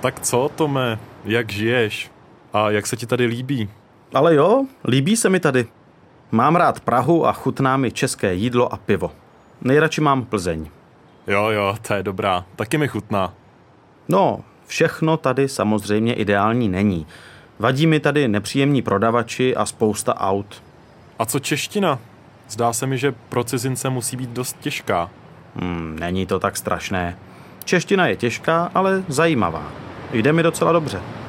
Tak co, Tome, jak žiješ? A jak se ti tady líbí? Ale jo, líbí se mi tady. Mám rád Prahu a chutná mi české jídlo a pivo. Nejradši mám Plzeň. Jo, to je dobrá. Taky mi chutná. No, všechno tady samozřejmě ideální není. Vadí mi tady nepříjemní prodavači a spousta aut. A co čeština? Zdá se mi, že pro cizince musí být dost těžká. Není to tak strašné. Čeština je těžká, ale zajímavá. Jde mi docela dobře.